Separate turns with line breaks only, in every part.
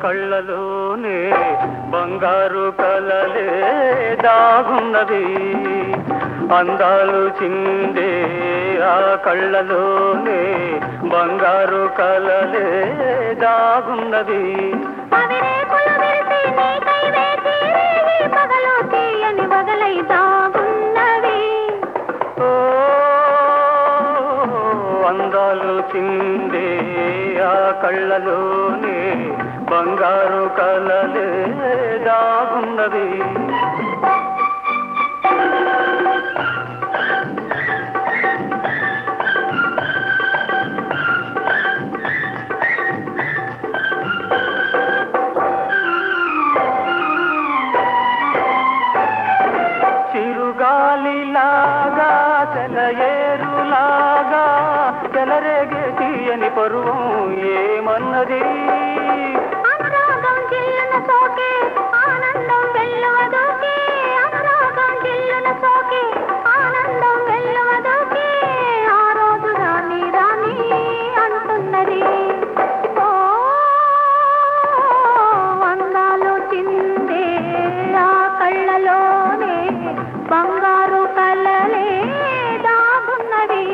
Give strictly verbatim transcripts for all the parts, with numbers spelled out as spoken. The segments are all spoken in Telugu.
కళ్ళలోనే బంగారు కలలే దాగున్నది అందాలు చిందే ఆ కళ్ళలోనే బంగారు కలలే దాగున్నది అందాలు చిందే ఆ కళ్ళలోనే బంగారు కలలే దాగున్నది చిరుగాలిలాగా సెలయేరులాగా చెలరేగే తీయని పరువం ఏమన్నది
అనురాగం జిల్లున సోకే ఆనందం వెల్లువదోకే అనురాగం జిల్లున సోకే ఆనందం వెల్లువదోకే ఆ రోజు రాని రాని అంటున్నది ఓ అందాలు చిందే ఆ కళ్ళలోనే బంగారు కలలే దాగున్నది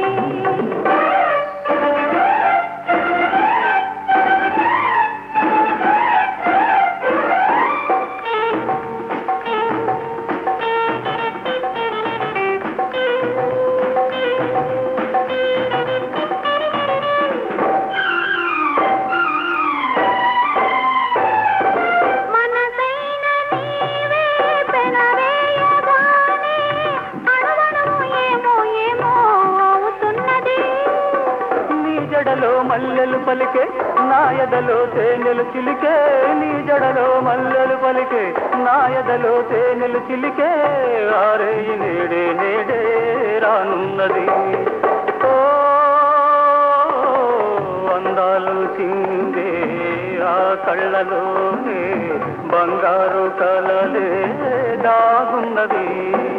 జడలో మల్లెలు పలికే నాయదలో తేనెలు చిలికే నీ జడలో మల్లెలు పలికే నాయదలో తేనెలు చిలికే ఆరే నేడే నేడే రానున్నది ఓ అందాలు చిందే ఆ కళ్ళలోనే బంగారు కలలే దాగున్నది